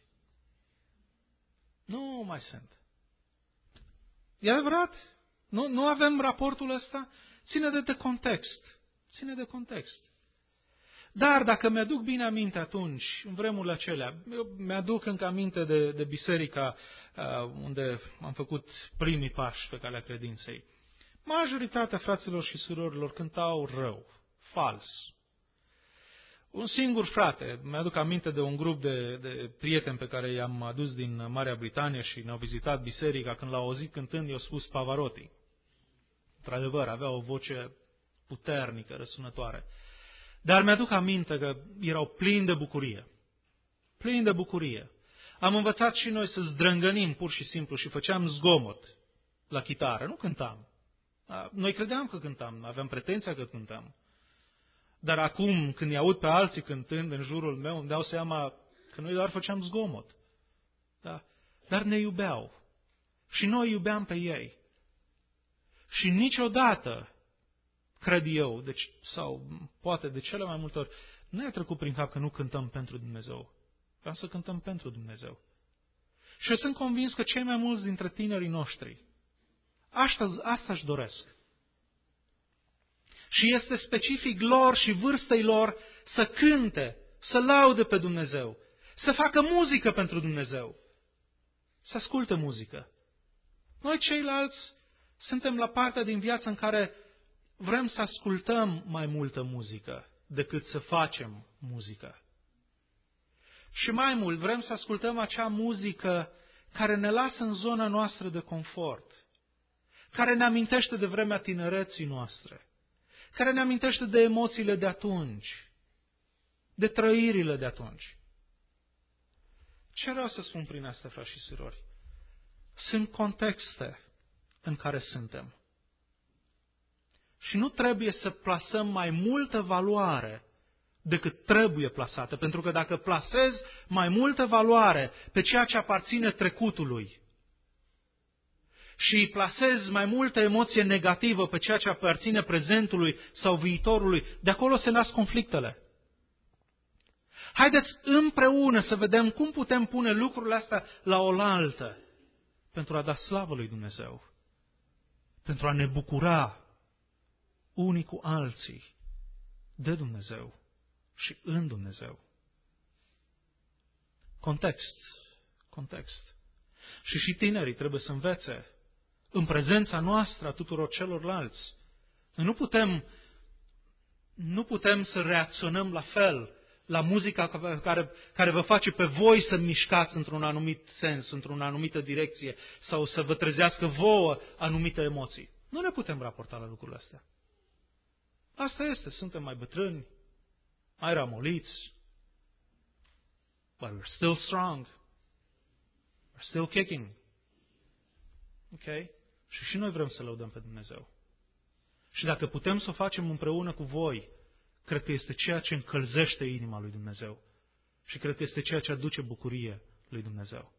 Nu mai sunt. E adevărat? Nu, nu avem raportul ăsta? Ține de, de context. Ține de context. Dar dacă mi-aduc bine aminte atunci, în vremurile acelea, eu mi-aduc încă aminte de, de biserica uh, unde am făcut primii pași pe calea credinței. Majoritatea fraților și surorilor cântau rău, fals. Un singur frate, mi-aduc aminte de un grup de, de prieteni pe care i-am adus din Marea Britanie și ne-au vizitat biserica, când l-au auzit cântând, i-au spus Pavarotti. Într-adevăr, avea o voce puternică, răsunătoare. Dar mi-aduc aminte că erau plini de bucurie. Plini de bucurie. Am învățat și noi să zdrângănim pur și simplu și făceam zgomot la chitară. Nu cântam. Noi credeam că cântam, aveam pretenția că cântam. Dar acum, când i-aud pe alții cântând în jurul meu, îmi dau seama că noi doar făceam zgomot. Da? Dar ne iubeau. Și noi iubeam pe ei. Și niciodată, cred eu, deci, sau poate de cele mai multe ori, nu i-a trecut prin cap că nu cântăm pentru Dumnezeu. Vreau să cântăm pentru Dumnezeu. Și eu sunt convins că cei mai mulți dintre tinerii noștri, asta, asta își doresc. Și este specific lor și vârstei lor să cânte, să laude pe Dumnezeu, să facă muzică pentru Dumnezeu, să asculte muzică. Noi ceilalți suntem la partea din viață în care vrem să ascultăm mai multă muzică decât să facem muzică. Și mai mult, vrem să ascultăm acea muzică care ne lasă în zona noastră de confort, care ne amintește de vremea tinereții noastre, care ne amintește de emoțiile de atunci, de trăirile de atunci. Ce vreau să spun prin asta, frați și surori? Sunt contexte în care suntem. Și nu trebuie să plasăm mai multă valoare decât trebuie plasată. Pentru că dacă plasezi mai multă valoare pe ceea ce aparține trecutului și îi plasezi mai multă emoție negativă pe ceea ce aparține prezentului sau viitorului, de acolo se nasc conflictele. Haideți împreună să vedem cum putem pune lucrurile astea la oaltă pentru a da slavă lui Dumnezeu, pentru a ne bucura unii cu alții de Dumnezeu și în Dumnezeu. Context. Context. Și și tinerii trebuie să învețe în prezența noastră a tuturor celorlalți. Noi nu putem, nu putem să reacționăm la fel la muzica care, care vă face pe voi să mișcați într-un anumit sens, într-o anumită direcție sau să vă trezească vouă anumite emoții. Nu ne putem raporta la lucrurile astea. Asta este, suntem mai bătrâni, mai ramoliți, but we're still strong. We're still kicking. Ok? Și și noi vrem să lăudăm pe Dumnezeu. Și dacă putem să o facem împreună cu voi, cred că este ceea ce încălzește inima lui Dumnezeu. Și cred că este ceea ce aduce bucurie lui Dumnezeu.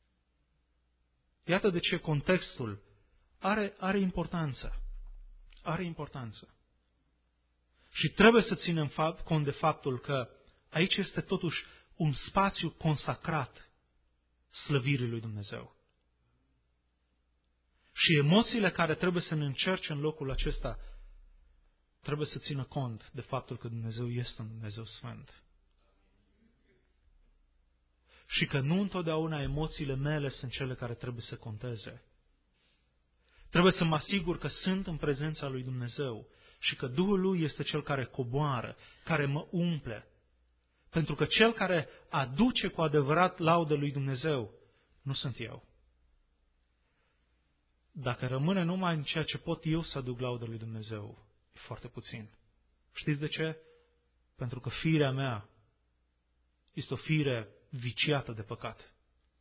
Iată de ce contextul are, are importanță. Are importanță. Și trebuie să ținem cont de faptul că aici este totuși un spațiu consacrat slăvirii lui Dumnezeu. Și emoțiile care trebuie să ne încerce în locul acesta trebuie să țină cont de faptul că Dumnezeu este un Dumnezeu Sfânt. Și că nu întotdeauna emoțiile mele sunt cele care trebuie să conteze. Trebuie să mă asigur că sunt în prezența lui Dumnezeu și că Duhul Lui este Cel care coboară, care mă umple. Pentru că Cel care aduce cu adevărat laudă lui Dumnezeu nu sunt eu. Dacă rămâne numai în ceea ce pot eu să aduc laudă lui Dumnezeu, e foarte puțin. Știți de ce? Pentru că firea mea este o fire viciată de păcat.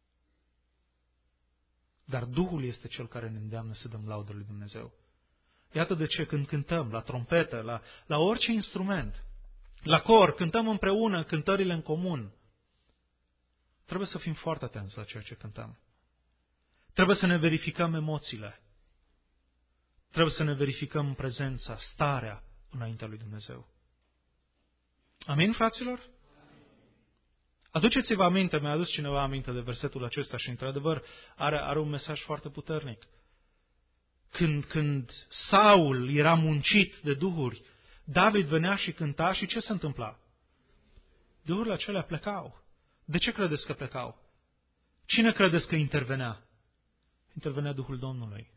Dar Duhul este Cel care ne îndeamnă să dăm laudă lui Dumnezeu. Iată de ce când cântăm la trompetă, la, la orice instrument, la cor, cântăm împreună cântările în comun, trebuie să fim foarte atenți la ceea ce cântăm. Trebuie să ne verificăm emoțiile. Trebuie să ne verificăm prezența, starea înaintea lui Dumnezeu. Amin, fraților? Aduceți-vă aminte, mi-a adus cineva aminte de versetul acesta și, într-adevăr, are, are un mesaj foarte puternic. Când, când Saul era muncit de duhuri, David venea și cânta și ce se întâmpla? Duhurile acelea plecau. De ce credeți că plecau? Cine credeți că intervenea? Intervenea Duhul Domnului.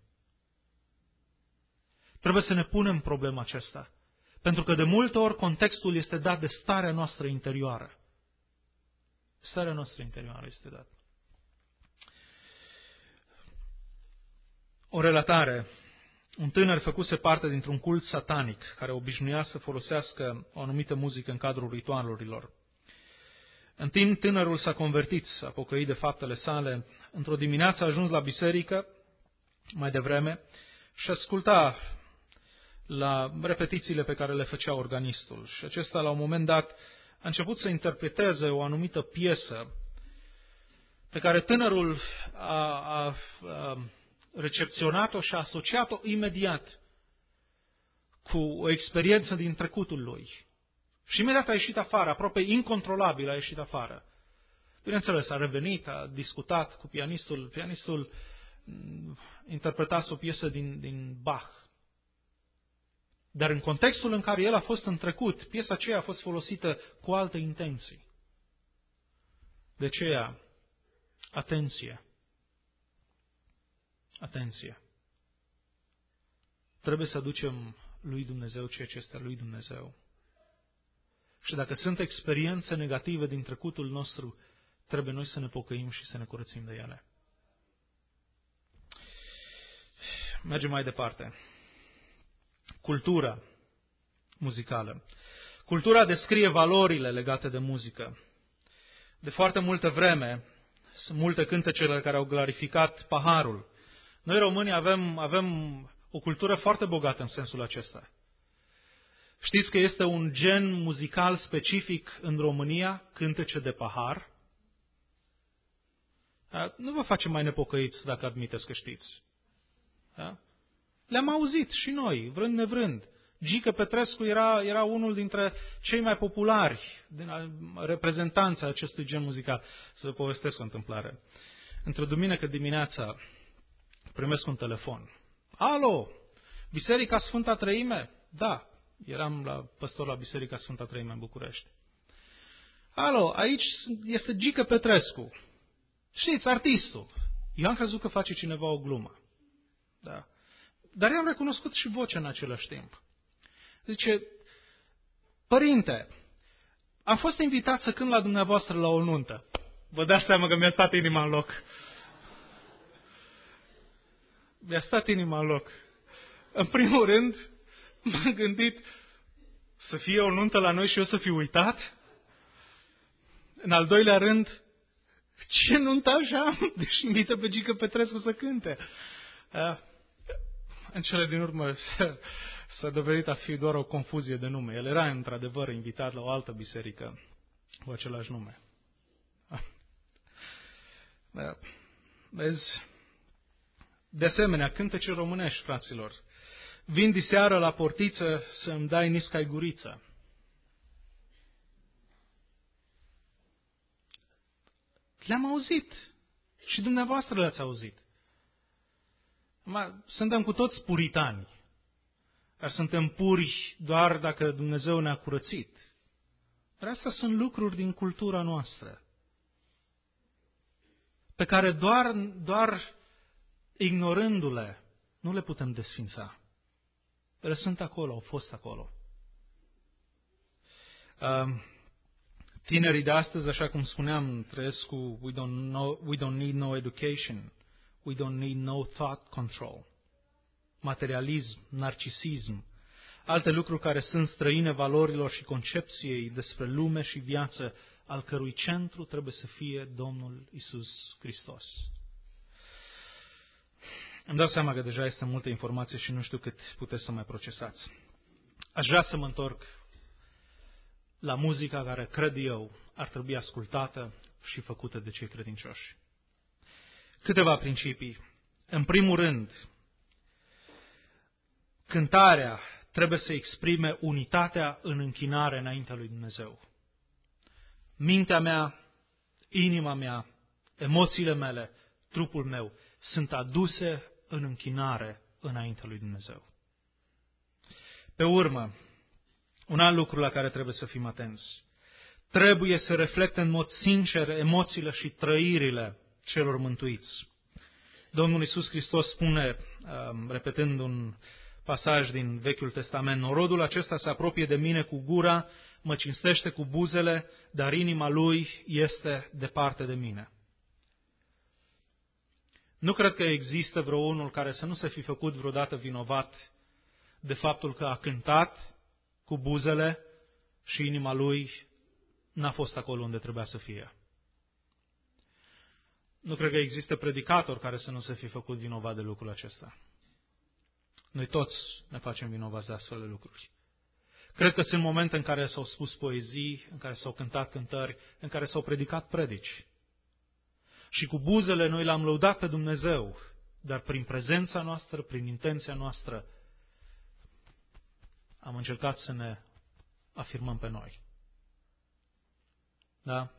Trebuie să ne punem problema aceasta. Pentru că de multe ori contextul este dat de starea noastră interioară. Starea noastră interioară este dată. O relatare. Un tânăr făcuse parte dintr-un cult satanic care obișnuia să folosească o anumită muzică în cadrul ritualurilor. În timp, tânărul s-a convertit, s-a pocăit de faptele sale. Într-o dimineață a ajuns la biserică, mai devreme, și asculta la repetițiile pe care le făcea organistul. Și acesta, la un moment dat, a început să interpreteze o anumită piesă pe care tânărul a, a, a recepționat-o și a asociat-o imediat cu o experiență din trecutul lui. Și imediat a ieșit afară, aproape incontrolabil a ieșit afară. Bineînțeles, a revenit, a discutat cu pianistul. Pianistul interpretase o piesă din, din Bach. Dar în contextul în care el a fost în trecut, piesa aceea a fost folosită cu alte intenții. De aceea, atenție. Atenție. Trebuie să aducem lui Dumnezeu ceea ce este lui Dumnezeu. Și dacă sunt experiențe negative din trecutul nostru, trebuie noi să ne pocăim și să ne curățim de ele. Mergem mai departe. Cultura muzicală. Cultura descrie valorile legate de muzică. De foarte multă vreme, sunt multe cântecele care au glorificat paharul. Noi românii avem, avem o cultură foarte bogată în sensul acesta. Știți că este un gen muzical specific în România, cântece de pahar? Nu vă facem mai nepocăiți dacă admiteți că știți. Da? Le-am auzit și noi, vrând nevrând. Gică Petrescu era, era unul dintre cei mai populari din reprezentanța acestui gen muzical. Să vă povestesc o întâmplare. Într-o duminică dimineața primesc un telefon. Alo, Biserica Sfânta Treime? Da, eram la păstor la Biserica Sfânta Treime în București. Alo, aici este Gică Petrescu. Știți, artistul. Eu am crezut că face cineva o glumă. Da. Dar i-am recunoscut și vocea în același timp. Zice, părinte, am fost invitat să cânt la dumneavoastră la o nuntă. Vă dați seama că mi-a stat inima în loc. Mi-a stat inima în loc. În primul rând, m-am gândit să fie o nuntă la noi și eu să fiu uitat. În al doilea rând, ce nuntă așa? Deci invită pe Gică Petrescu să cânte. În cele din urmă s-a dovedit a fi doar o confuzie de nume. El era într-adevăr invitat la o altă biserică cu același nume. Vezi? De asemenea, cântece românești, fraților. Vin diseară la portiță să îmi dai nisca-i guriță. Le-am auzit. Și dumneavoastră le-ați auzit. Suntem cu toți puritani. Dar suntem puri doar dacă Dumnezeu ne-a curățit. Dar astea sunt lucruri din cultura noastră. Pe care doar, doar ignorându-le, nu le putem desfința. Ele sunt acolo, au fost acolo. Tinerii de astăzi, așa cum spuneam, trăiesc cu we don't, know, we don't need no education, we don't need no thought control. Materialism, narcisism, alte lucruri care sunt străine valorilor și concepției despre lume și viață, al cărui centru trebuie să fie Domnul Iisus Hristos. Îmi dau seama că deja este multă informație și nu știu cât puteți să mai procesați. Aș vrea să mă întorc la muzica care, cred eu, ar trebui ascultată și făcută de cei credincioși. Câteva principii. În primul rând, cântarea trebuie să exprime unitatea în închinare înaintea lui Dumnezeu. Mintea mea, inima mea, emoțiile mele, trupul meu sunt aduse în închinare înaintea lui Dumnezeu. Pe urmă, un alt lucru la care trebuie să fim atenți. Trebuie să reflecte în mod sincer emoțiile și trăirile celor mântuiți. Domnul Iisus Hristos spune, repetând un pasaj din Vechiul Testament, norodul acesta se apropie de mine cu gura, mă cinstește cu buzele, dar inima lui este departe de mine. Nu cred că există vreunul care să nu se fi făcut vreodată vinovat de faptul că a cântat cu buzele și inima lui n-a fost acolo unde trebuia să fie. Nu cred că există predicator care să nu se fi făcut vinovat de lucrul acesta. Noi toți ne facem vinovați de astfel de lucruri. Cred că sunt momente în care s-au spus poezii, în care s-au cântat cântări, în care s-au predicat predici. Și cu buzele noi l-am lăudat pe Dumnezeu, dar prin prezența noastră, prin intenția noastră, am încercat să ne afirmăm pe noi. Da?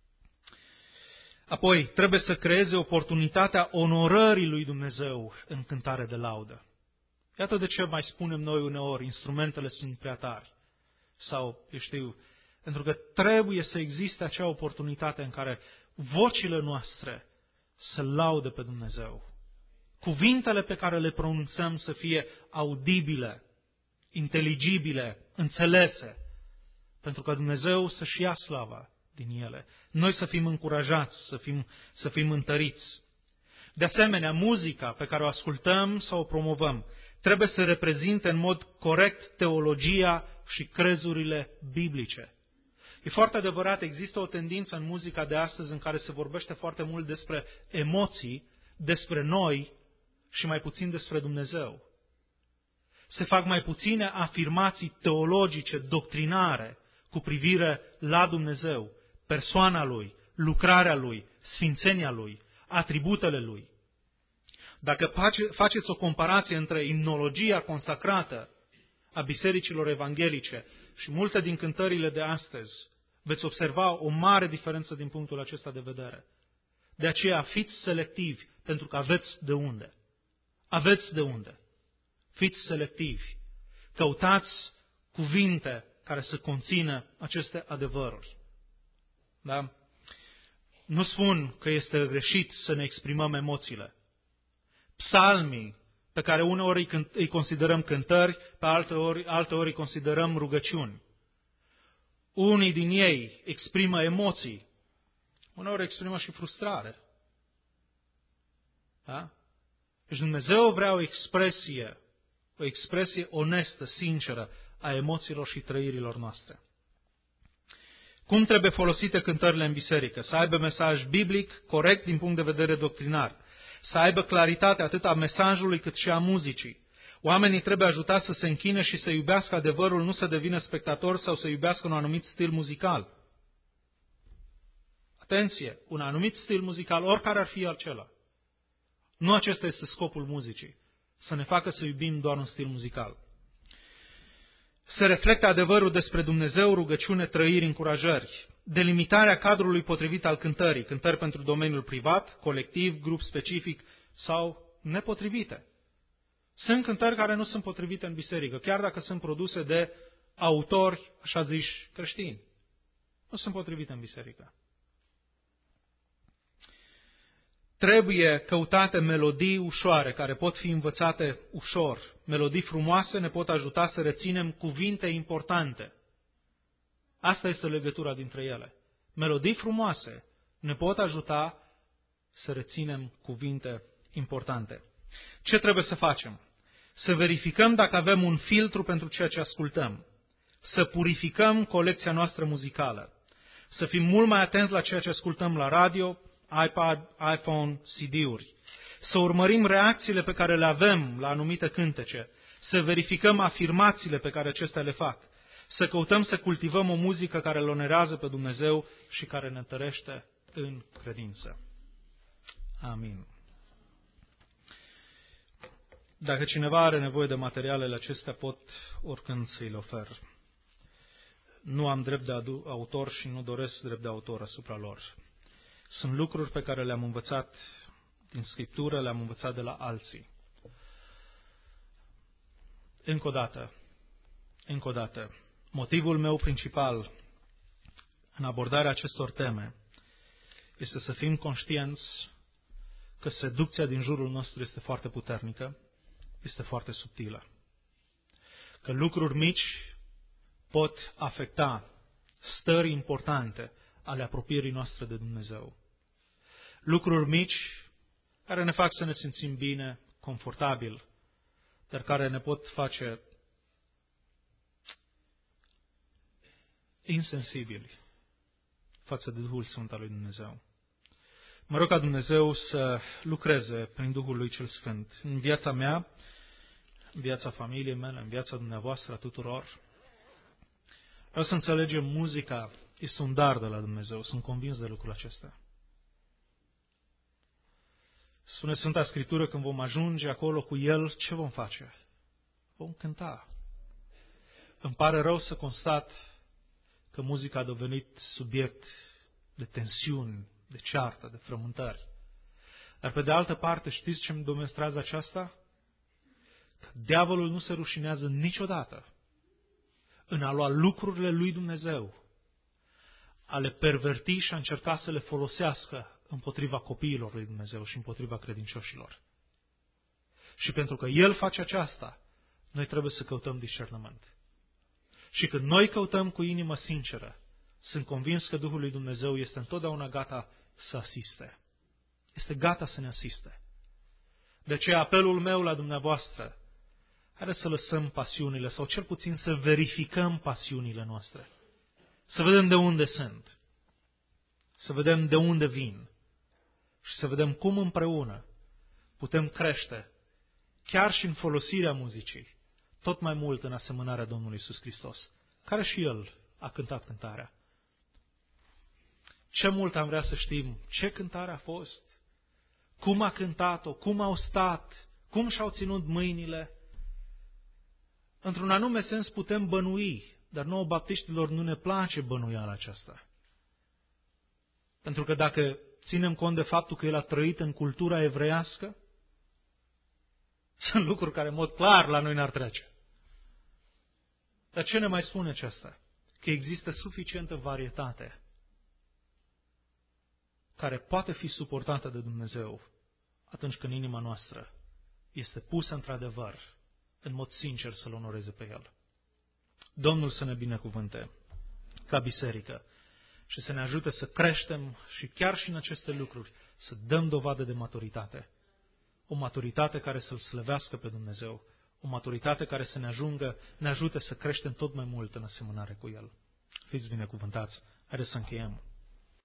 Apoi, trebuie să creeze oportunitatea onorării lui Dumnezeu în cântare de laudă. Iată de ce mai spunem noi uneori, instrumentele sunt prea tari. Sau, eu știu, pentru că trebuie să existe acea oportunitate în care vocile noastre să laude pe Dumnezeu. Cuvintele pe care le pronunțăm să fie audibile, inteligibile, înțelese, pentru că Dumnezeu să-și ia slava din ele. Noi să fim încurajați, să fim, să fim întăriți. De asemenea, muzica pe care o ascultăm sau o promovăm trebuie să reprezinte în mod corect teologia și crezurile biblice. E foarte adevărat, există o tendință în muzica de astăzi în care se vorbește foarte mult despre emoții, despre noi și mai puțin despre Dumnezeu. Se fac mai puține afirmații teologice, doctrinare, cu privire la Dumnezeu, persoana Lui, lucrarea Lui, sfințenia Lui, atributele Lui. Dacă faceți o comparație între imnologia consacrată a bisericilor evanghelice și multe din cântările de astăzi, veți observa o mare diferență din punctul acesta de vedere. De aceea fiți selectivi, pentru că aveți de unde. Aveți de unde. Fiți selectivi. Căutați cuvinte care să conțină aceste adevăruri. Da? Nu spun că este greșit să ne exprimăm emoțiile. Psalmii, pe care uneori îi considerăm cântări, pe alte ori, alte ori îi considerăm rugăciuni. Unii din ei exprimă emoții, uneori exprimă și frustrare. Da? Deci Dumnezeu vrea o expresie, o expresie onestă, sinceră a emoțiilor și trăirilor noastre. Cum trebuie folosite cântările în biserică? Să aibă mesaj biblic, corect din punct de vedere doctrinar. Să aibă claritate atât a mesajului cât și a muzicii. Oamenii trebuie ajutați să se închine și să iubească adevărul, nu să devină spectatori sau să iubească un anumit stil muzical. Atenție! Un anumit stil muzical, oricare ar fi acela. Nu acesta este scopul muzicii. Să ne facă să iubim doar un stil muzical. Se reflectă adevărul despre Dumnezeu, rugăciune, trăiri, încurajări. Delimitarea cadrului potrivit al cântării, cântări pentru domeniul privat, colectiv, grup specific sau nepotrivite. Sunt cântări care nu sunt potrivite în biserică, chiar dacă sunt produse de autori, așa ziși, creștini. Nu sunt potrivite în biserică. Trebuie căutate melodii ușoare, care pot fi învățate ușor. Melodii frumoase ne pot ajuta să reținem cuvinte importante. Asta este legătura dintre ele. Melodii frumoase ne pot ajuta să reținem cuvinte importante. Ce trebuie să facem? Să verificăm dacă avem un filtru pentru ceea ce ascultăm. Să purificăm colecția noastră muzicală. Să fim mult mai atenți la ceea ce ascultăm la radio, iPad, iPhone, C D-uri. Să urmărim reacțiile pe care le avem la anumite cântece. Să verificăm afirmațiile pe care acestea le fac. să căutăm să cultivăm o muzică care îl onorează pe Dumnezeu și care ne întărește în credință. Amin. Dacă cineva are nevoie de materialele acestea, pot oricând să-i le ofer. Nu am drept de autor și nu doresc drept de autor asupra lor. Sunt lucruri pe care le-am învățat din Scriptură, le-am învățat de la alții. Încă o dată, încă o dată, motivul meu principal în abordarea acestor teme este să fim conștienți că seducția din jurul nostru este foarte puternică, este foarte subtilă. Că lucruri mici pot afecta stări importante ale apropierii noastre de Dumnezeu. Lucruri mici care ne fac să ne simțim bine, confortabil, dar care ne pot face insensibili față de Duhul Sfânt al lui Dumnezeu. Mă rog ca Dumnezeu să lucreze prin Duhul lui cel Sfânt în viața mea, în viața familiei mele, în viața dumneavoastră a tuturor. Vreau să înțelegem, muzica este un dar de la Dumnezeu, sunt convins de lucrul acesta. Spune Sfânta Scriptură, când vom ajunge acolo cu El, ce vom face? Vom cânta. Îmi pare rău să constat că muzica a devenit subiect de tensiuni, de ceartă, de frământări. Dar pe de altă parte, știți ce îmi demonstrează aceasta? Că diavolul nu se rușinează niciodată în a lua lucrurile lui Dumnezeu, a le perverti și a încerca să le folosească împotriva copiilor lui Dumnezeu și împotriva credincioșilor. Și pentru că El face aceasta, noi trebuie să căutăm discernământ. Și când noi căutăm cu inimă sinceră, sunt convins că Duhul lui Dumnezeu este întotdeauna gata să asiste. Este gata să ne asiste. De aceea apelul meu la dumneavoastră, haideți să lăsăm pasiunile, sau cel puțin să verificăm pasiunile noastre. Să vedem de unde sunt. Să vedem de unde vin. Și să vedem cum împreună putem crește, chiar și în folosirea muzicii, tot mai mult în asemănarea Domnului Iisus Hristos, care și El a cântat cântarea. Ce mult am vrea să știm ce cântare a fost, cum a cântat-o, cum au stat, cum și-au ținut mâinile. Într-un anume sens putem bănui, dar nouă baptiștilor nu ne place bănuiala aceasta. Pentru că dacă ținem cont de faptul că el a trăit în cultura evreiască, sunt lucruri care în mod clar la noi n-ar trece. Dar ce ne mai spune aceasta? Că există suficientă varietate care poate fi suportată de Dumnezeu atunci când inima noastră este pusă într-adevăr, în mod sincer, să-L onoreze pe El. Domnul să ne binecuvânte ca biserică și să ne ajute să creștem și chiar și în aceste lucruri să dăm dovadă de maturitate. O maturitate care să-L slăvească pe Dumnezeu, o maturitate care să ne ajungă, ne ajute să creștem tot mai mult în asemănare cu El. Fiți binecuvântați! Haideți să încheiem.